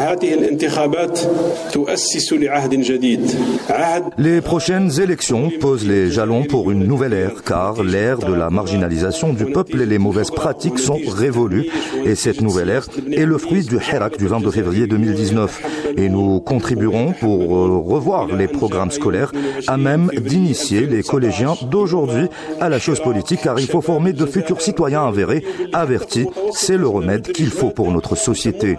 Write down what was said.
Les prochaines élections posent les jalons pour une nouvelle ère, car l'ère de la marginalisation du peuple et les mauvaises pratiques sont révolues. Et cette nouvelle ère est le fruit du Hirak du 22 février 2019. Et nous contribuerons pour revoir les programmes scolaires à même d'initier les collégiens d'aujourd'hui à la chose politique, car il faut former de futurs citoyens avérés, avertis. C'est le remède qu'il faut pour notre société.